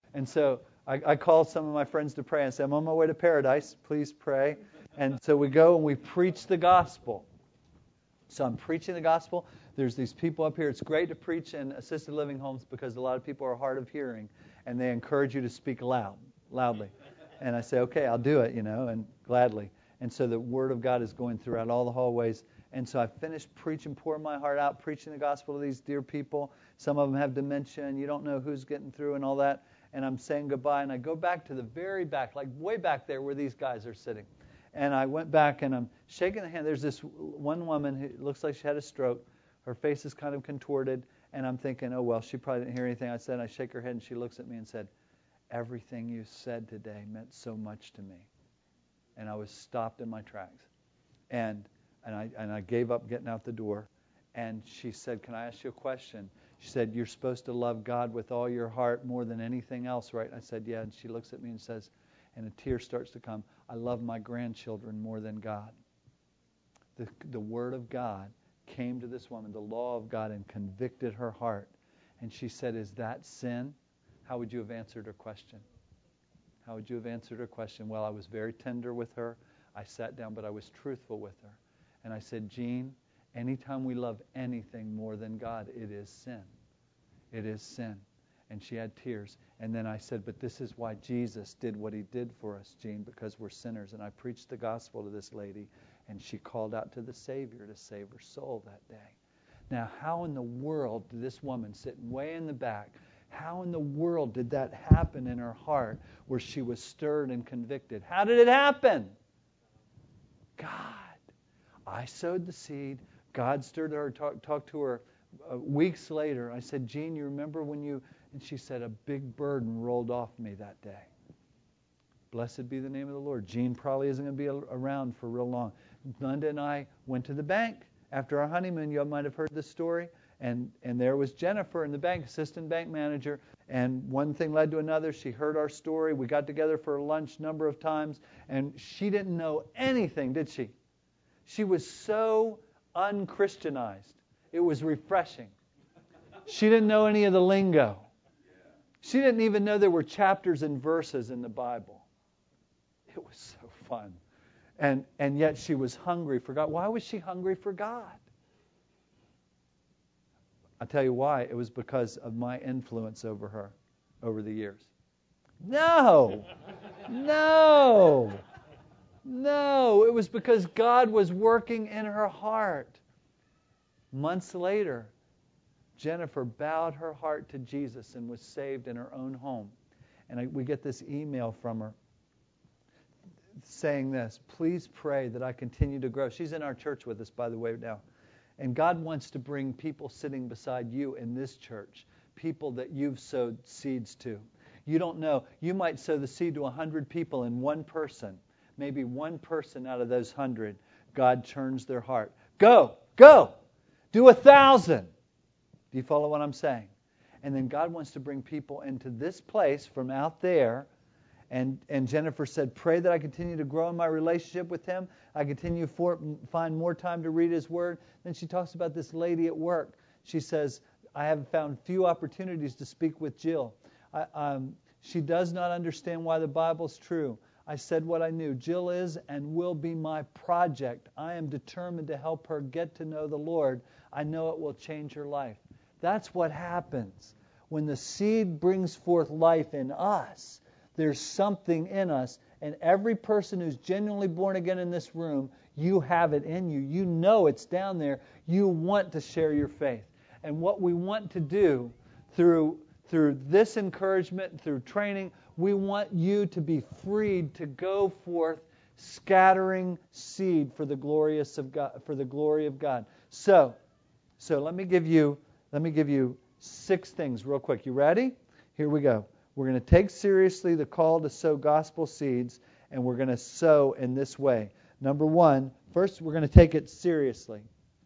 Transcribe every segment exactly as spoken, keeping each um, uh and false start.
And so I, I called some of my friends to pray and said, I'm on my way to paradise. Please pray. And so we go and we preach the gospel. So I'm preaching the gospel. There's these people up here. It's great to preach in assisted living homes because a lot of people are hard of hearing, and they encourage you to speak loud, loudly. And I say, okay, I'll do it, you know, and gladly. And so the word of God is going throughout all the hallways. And so I finished preaching, pouring my heart out, preaching the gospel to these dear people. Some of them have dementia, and you don't know who's getting through and all that. And I'm saying goodbye, and I go back to the very back, like way back there where these guys are sitting. And I went back, and I'm shaking the hand. There's this one woman who looks like she had a stroke. Her face is kind of contorted, and I'm thinking, oh, well, she probably didn't hear anything I said. And I shake her head, and she looks at me and said, everything you said today meant so much to me. And I was stopped in my tracks. And and I and I gave up getting out the door. And she said, can I ask you a question? She said, you're supposed to love God with all your heart more than anything else, right? And I said, yeah. And she looks at me and says, and a tear starts to come, I love my grandchildren more than God. The, the Word of God came to this woman, the law of God, and convicted her heart. And she said, is that sin? How would you have answered her question? How would you have answered her question? Well, I was very tender with her. I sat down, but I was truthful with her. And I said, Jean, anytime we love anything more than God, it is sin. It is sin. And she had tears. And then I said, but this is why Jesus did what he did for us, Jean, because we're sinners. And I preached the gospel to this lady, and she called out to the Savior to save her soul that day. Now, how in the world did this woman sitting way in the back, how in the world did that happen in her heart where she was stirred and convicted? How did it happen? God. I sowed the seed. God stirred her, talked talk to her uh, weeks later. I said, Jean, you remember when you... And she said, a big burden rolled off me that day. Blessed be the name of the Lord. Jean probably isn't going to be around for real long. Glenda and I went to the bank after our honeymoon. You might have heard this story. And and there was Jennifer in the bank, assistant bank manager. And one thing led to another. She heard our story. We got together for lunch a number of times. And she didn't know anything, did she? She was so unchristianized. It was refreshing. She didn't know any of the lingo. She didn't even know there were chapters and verses in the Bible. It was so fun. And and yet she was hungry for God. Why was she hungry for God? I'll tell you why. It was because of my influence over her over the years. No! No! No! It was because God was working in her heart. Months later, Jennifer bowed her heart to Jesus and was saved in her own home. And I, we get this email from her saying this, please pray that I continue to grow. She's in our church with us, by the way, now. And God wants to bring people sitting beside you in this church, people that you've sowed seeds to. You don't know. You might sow the seed to one hundred people in one person. Maybe one person out of those one hundred, God turns their heart. Go! Go! Do a thousand! Do you follow what I'm saying? And then God wants to bring people into this place from out there. And and Jennifer said, pray that I continue to grow in my relationship with him. I continue to find more time to read his word. Then she talks about this lady at work. She says, I have found few opportunities to speak with Jill. I, um, she does not understand why the Bible's true. I said what I knew. Jill is and will be my project. I am determined to help her get to know the Lord. I know it will change her life. That's what happens. When the seed brings forth life in us, there's something in us. And every person who's genuinely born again in this room, you have it in you. You know it's down there. You want to share your faith. And what we want to do through, through this encouragement, through training, we want you to be freed to go forth scattering seed for the glorious of God, for the glory of God. So, so let me give you let me give you six things real quick. You ready? Here we go. We're going to take seriously the call to sow gospel seeds, and we're going to sow in this way. Number one, first we're going to take it seriously.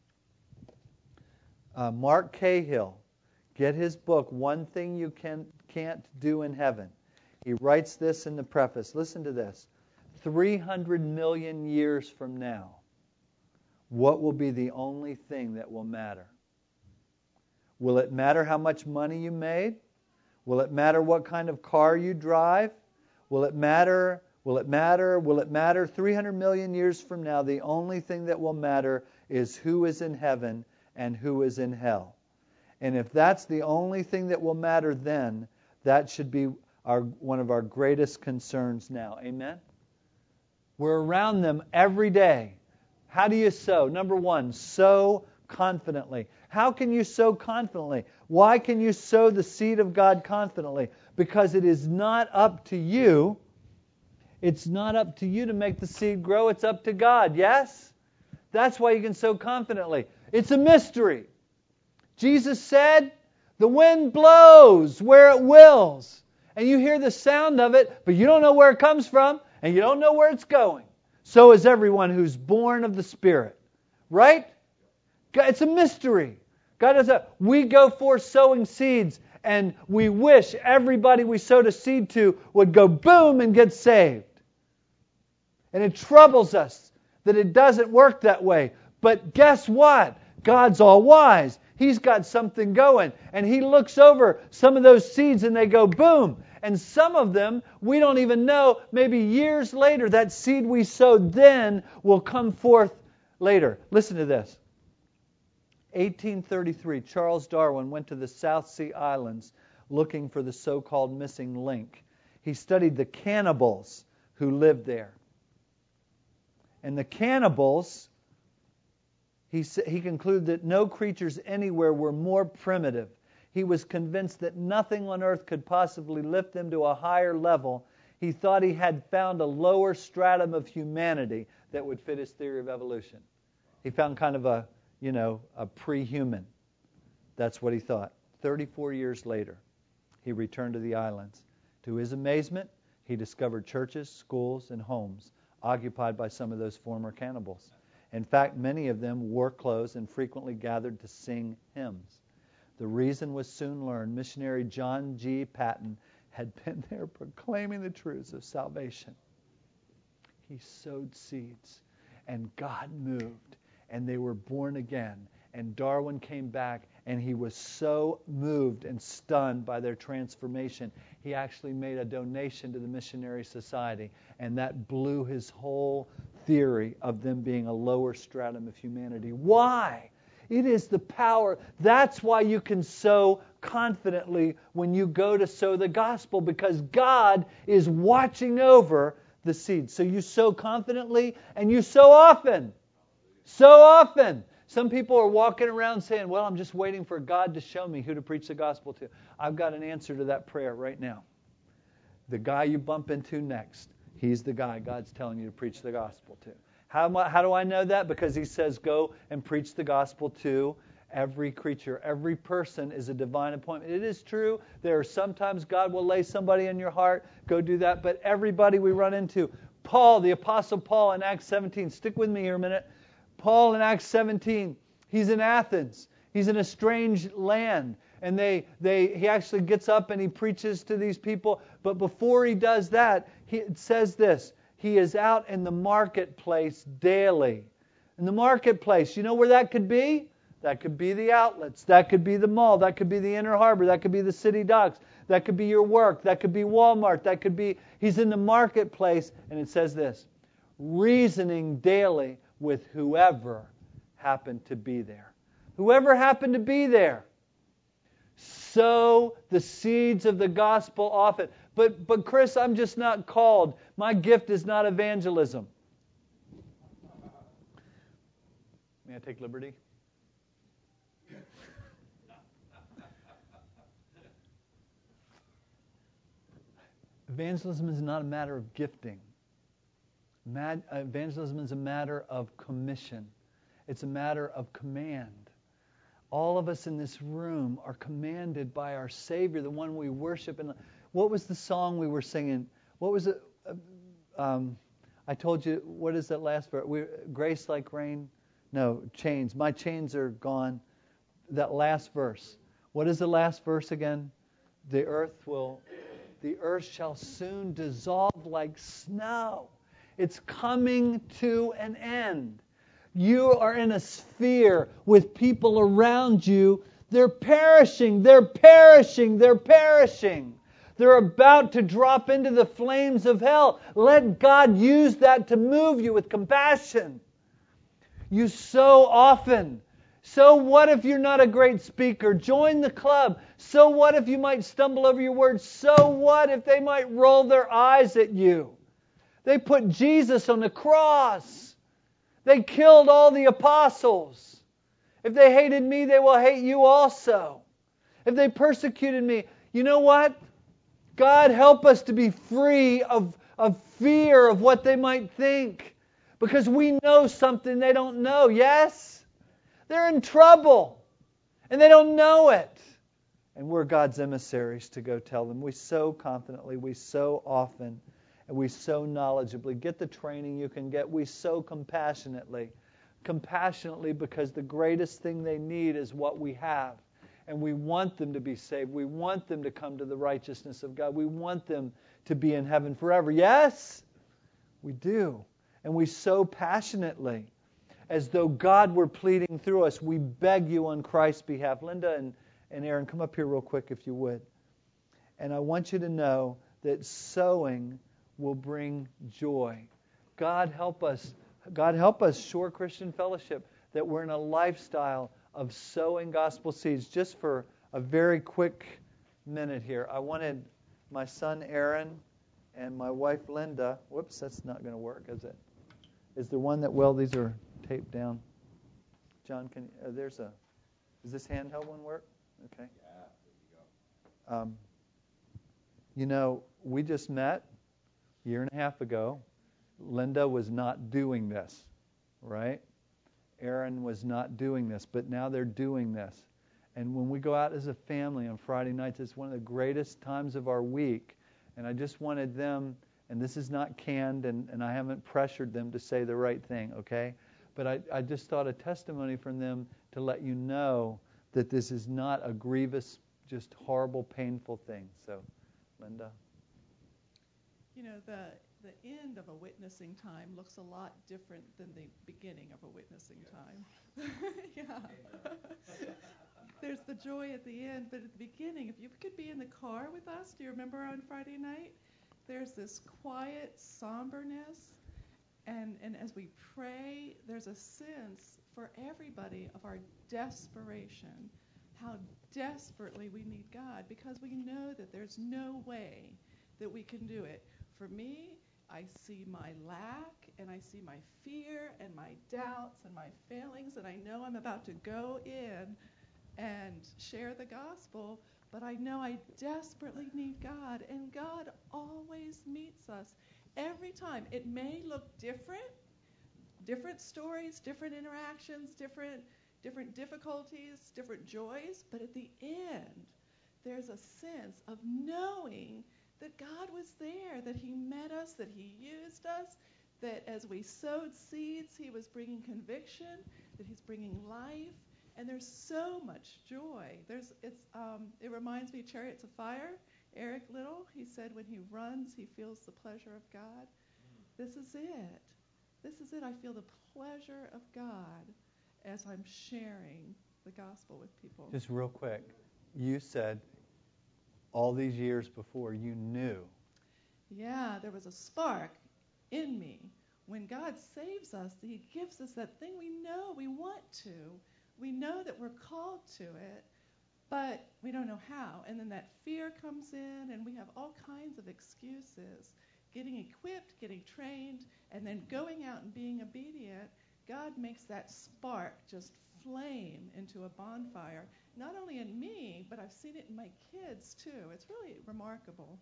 Uh, Mark Cahill, get his book, One Thing You Can, Can't Do in Heaven. He writes this in the preface. Listen to this. three hundred million years from now, what will be the only thing that will matter? Will it matter how much money you made? Will it matter what kind of car you drive? Will it matter? Will it matter? Will it matter? three hundred million years from now, the only thing that will matter is who is in heaven and who is in hell. And if that's the only thing that will matter then, that should be our one of our greatest concerns now. Amen? We're around them every day. How do you sow? Number one, sow confidently. How can you sow confidently? Why can you sow the seed of God confidently? Because it is not up to you. It's not up to you to make the seed grow. It's up to God. Yes? That's why you can sow confidently. It's a mystery. Jesus said, the wind blows where it wills. And you hear the sound of it, but you don't know where it comes from, and you don't know where it's going. So is everyone who's born of the Spirit. Right? It's a mystery. God does that. We go forth sowing seeds, and we wish everybody we sowed a seed to would go boom and get saved. And it troubles us that it doesn't work that way. But guess what? God's all wise. He's got something going. And He looks over some of those seeds and they go boom. And some of them, we don't even know, maybe years later, that seed we sowed then will come forth later. Listen to this. eighteen thirty-three, Charles Darwin went to the South Sea Islands looking for the so-called missing link. He studied the cannibals who lived there. And the cannibals, he, he concluded that no creatures anywhere were more primitive. He was convinced that nothing on earth could possibly lift them to a higher level. He thought he had found a lower stratum of humanity that would fit his theory of evolution. He found kind of a, you know, a pre-human. That's what he thought. thirty-four years later, he returned to the islands. To his amazement, he discovered churches, schools, and homes occupied by some of those former cannibals. In fact, many of them wore clothes and frequently gathered to sing hymns. The reason was soon learned. Missionary John G. Patton had been there proclaiming the truths of salvation. He sowed seeds, and God moved, and they were born again. And Darwin came back, and he was so moved and stunned by their transformation, he actually made a donation to the Missionary Society, and that blew his whole theory of them being a lower stratum of humanity. Why? It is the power. That's why you can sow confidently when you go to sow the gospel, because God is watching over the seed. So you sow confidently, and you sow often. So often. Some people are walking around saying, well, I'm just waiting for God to show me who to preach the gospel to. I've got an answer to that prayer right now. The guy you bump into next, he's the guy God's telling you to preach the gospel to. How, am I, how do I know that? Because He says go and preach the gospel to every creature. Every person is a divine appointment. It is true. There are sometimes God will lay somebody in your heart. Go do that. But everybody we run into. Paul, the Apostle Paul in Acts seventeen. Stick with me here a minute. Paul in Acts seventeen, he's in Athens. He's in a strange land. And they, they, he actually gets up and he preaches to these people. But before he does that, he, it says this. He is out in the marketplace daily. In the marketplace, you know where that could be? That could be the outlets. That could be the mall. That could be the inner harbor. That could be the city docks. That could be your work. That could be Walmart. That could be, he's in the marketplace. And it says this, reasoning daily with whoever happened to be there. Whoever happened to be there. Sow the seeds of the gospel often. But, but Chris, I'm just not called. My gift is not evangelism. May I take liberty? Evangelism is not a matter of gifting. Mad, evangelism is a matter of commission. It's a matter of command. All of us in this room are commanded by our Savior, the one we worship. And what was the song we were singing? What was it? Um, I told you, what is that last verse? We, grace like rain? No, chains. My chains are gone. That last verse. What is the last verse again? The earth will, the earth shall soon dissolve like snow. It's coming to an end. You are in a sphere with people around you They're perishing, they're perishing, they're perishing. They're about to drop into the flames of hell. Let God use that to move you with compassion. You so often. So what if you're not a great speaker? Join the club. So what if you might stumble over your words? So what if they might roll their eyes at you? They put Jesus on the cross. They killed all the apostles. If they hated me, they will hate you also. If they persecuted me, you know what? God, help us to be free of, of fear of what they might think. Because we know something they don't know. Yes? They're in trouble. And they don't know it. And we're God's emissaries to go tell them. We so confidently, we so often, and we so knowledgeably get the training you can get. We so compassionately. Compassionately because the greatest thing they need is what we have. And we want them to be saved. We want them to come to the righteousness of God. We want them to be in heaven forever. Yes? We do. And we so passionately, as though God were pleading through us, we beg you on Christ's behalf. Linda and, and Aaron, come up here real quick if you would. And I want you to know that sowing will bring joy. God help us. God help us, Shore Christian Fellowship, that we're in a lifestyle of sowing gospel seeds. Just for a very quick minute here, I wanted my son Aaron and my wife Linda. Whoops, that's not going to work, is it? Is there one that, well, these are taped down. John, can uh, there's a, does this handheld one work? Okay. Yeah, there you go. Um, you know, we just met a year and a half ago. Linda was not doing this, right? Aaron was not doing this, but now they're doing this. And when we go out as a family on Friday nights, it's one of the greatest times of our week. And I just wanted them, and this is not canned, and, and I haven't pressured them to say the right thing, okay? But I, I just thought a testimony from them to let you know that this is not a grievous, just horrible, painful thing. So, Linda. You know, the the end of a witnessing time looks a lot different than the beginning of a witnessing time. Yeah. There's the joy at the end, but at the beginning, if you could be in the car with us, do you remember on Friday night? There's this quiet somberness, and, and as we pray, there's a sense for everybody of our desperation, how desperately we need God, because we know that there's no way that we can do it. For me, I see my lack, and I see my fear, and my doubts, and my failings, and I know I'm about to go in and share the gospel, but I know I desperately need God, and God always meets us every time. It may look different, different stories, different interactions, different different difficulties, different joys, but at the end, there's a sense of knowing that God was there, that He met us, that He used us, that as we sowed seeds, He was bringing conviction, that He's bringing life, and there's so much joy. There's, it's, um, it reminds me of Chariots of Fire. Eric Little, he said when he runs, he feels the pleasure of God. This is it. This is it. I feel the pleasure of God as I'm sharing the gospel with people. Just real quick, you said all these years before you knew. Yeah, there was a spark in me. When God saves us, He gives us that thing we know we want to. We know that we're called to it, but we don't know how. And then that fear comes in, and we have all kinds of excuses. Getting equipped, getting trained, and then going out and being obedient, God makes that spark just flame into a bonfire. Not only in me, but I've seen it in my kids too. It's really remarkable.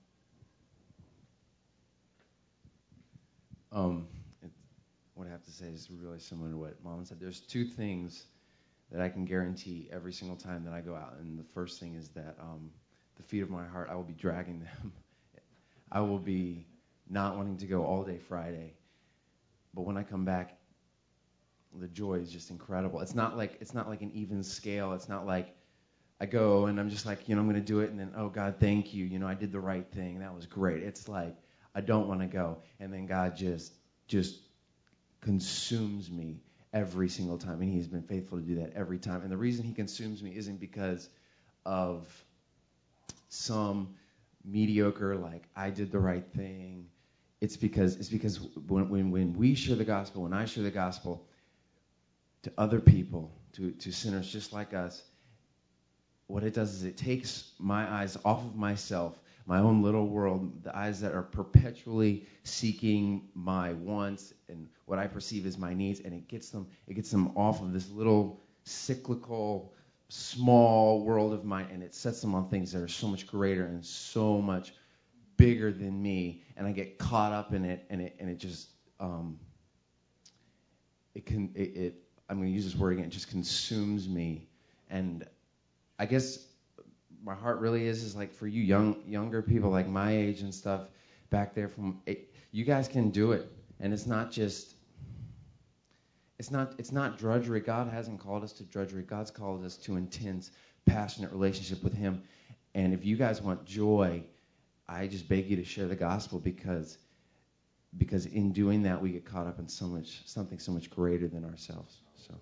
Um, it, what I have to say is really similar to what Mom said. There's two things that I can guarantee every single time that I go out. And the first thing is that um, the feet of my heart, I will be dragging them. I will be not wanting to go all day Friday. But when I come back, the joy is just incredible. It's not like it's not like an even scale. It's not like I go and I'm just like, you know, I'm going to do it. And then, oh, God, thank you. You know, I did the right thing. That was great. It's like I don't want to go. And then God just just consumes me. every single time, and he's been faithful to do that every time. And the reason he consumes me isn't because of some mediocre, like, I did the right thing. It's because it's because when when, when we share the gospel, when I share the gospel to other people, to, to sinners just like us, what it does is it takes my eyes off of myself, my own little world, the eyes that are perpetually seeking my wants and what I perceive as my needs, and it gets them it gets them off of this little cyclical, small world of mine, and it sets them on things that are so much greater and so much bigger than me, and I get caught up in it, and it and it just um, it can it, it I'm going to use this word again. It just consumes me, and I guess my heart really is is like for you young younger people like my age and stuff back there. From it, you guys can do it, and it's not just it's not it's not drudgery. God hasn't called us to drudgery. God's called us to intense, passionate relationship with Him. And if you guys want joy, I just beg you to share the gospel, because because in doing that we get caught up in so much something so much greater than ourselves. So.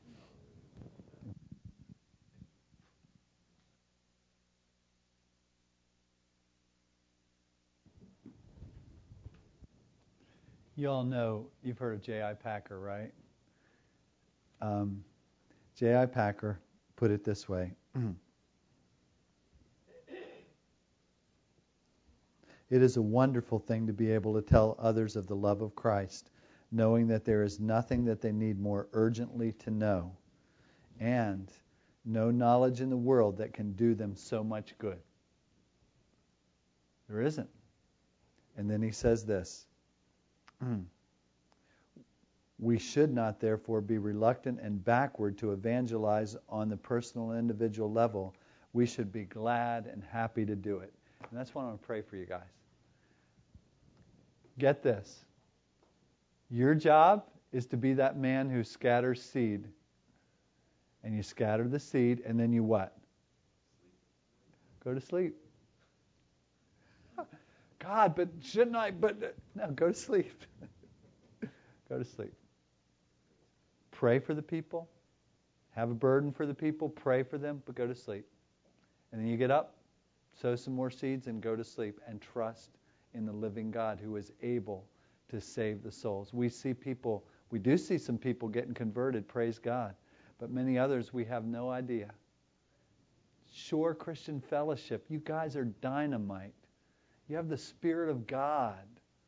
You all know, you've heard of J I. Packer, right? Um, J I. Packer put it this way. It is a wonderful thing to be able to tell others of the love of Christ, knowing that there is nothing that they need more urgently to know, and no knowledge in the world that can do them so much good. There isn't. And then he says this. We should not, therefore, be reluctant and backward to evangelize on the personal and individual level. We should be glad and happy to do it. And that's what I'm going to pray for you guys. Get this. Your job is to be that man who scatters seed. And you scatter the seed, and then you what? Go to sleep. God, but shouldn't I? But no, go to sleep. Go to sleep. Pray for the people. Have a burden for the people. Pray for them, but go to sleep. And then you get up, sow some more seeds, and go to sleep. And trust in the living God who is able to save the souls. We see people, we do see some people getting converted, praise God. But many others, we have no idea. Shore Christian Fellowship, you guys are dynamite. You have the Spirit of God.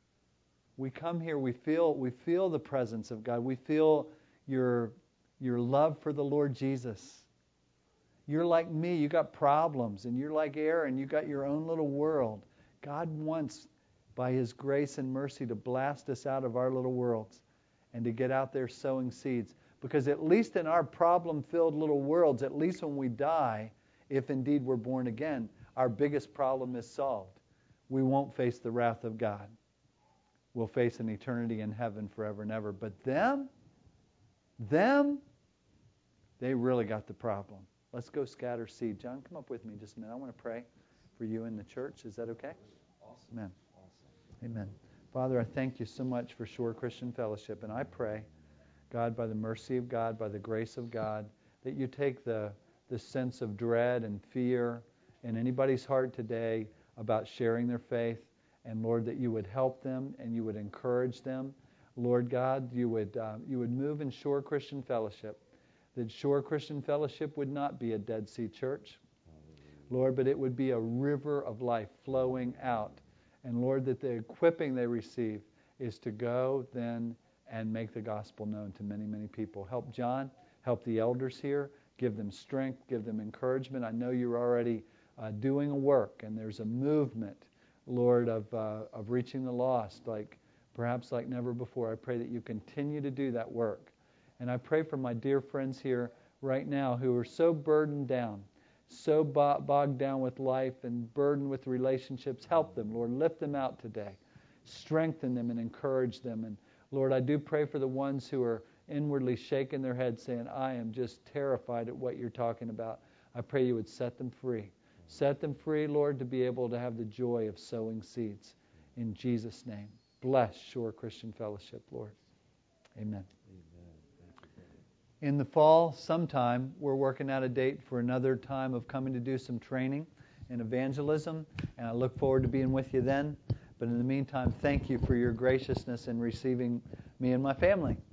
We come here, we feel we feel the presence of God. We feel your your love for the Lord Jesus. You're like me, you got problems, and you're like Aaron, you got your own little world. God wants, by His grace and mercy, to blast us out of our little worlds and to get out there sowing seeds. Because at least in our problem-filled little worlds, at least when we die, if indeed we're born again, our biggest problem is solved. We won't face the wrath of God. We'll face an eternity in heaven forever and ever. But them, them, they really got the problem. Let's go scatter seed. John, come up with me just a minute. I want to pray for you in the church. Is that okay? Awesome. Amen. Awesome. Amen. Father, I thank you so much for Shore Christian Fellowship. And I pray, God, by the mercy of God, by the grace of God, that you take the, the sense of dread and fear in anybody's heart today about sharing their faith, and Lord, that you would help them and you would encourage them. Lord God, you would uh, you would move in Shore Christian Fellowship, that Shore Christian Fellowship would not be a Dead Sea church, Lord, but it would be a river of life flowing out. And Lord, that the equipping they receive is to go then and make the gospel known to many, many people. Help John, help the elders here, give them strength, give them encouragement. I know you're already Uh, doing a work, and there's a movement, Lord, of uh, of reaching the lost, like perhaps like never before. I pray that you continue to do that work. And I pray for my dear friends here right now who are so burdened down, so bo- bogged down with life and burdened with relationships. Help them, Lord. Lift them out today. Strengthen them and encourage them. And Lord, I do pray for the ones who are inwardly shaking their heads saying, I am just terrified at what you're talking about. I pray you would set them free. Set them free, Lord, to be able to have the joy of sowing seeds. In Jesus' name. Bless Shore Christian Fellowship, Lord. Amen. Amen. In the fall, sometime, we're working out a date for another time of coming to do some training in evangelism, and I look forward to being with you then. But in the meantime, thank you for your graciousness in receiving me and my family.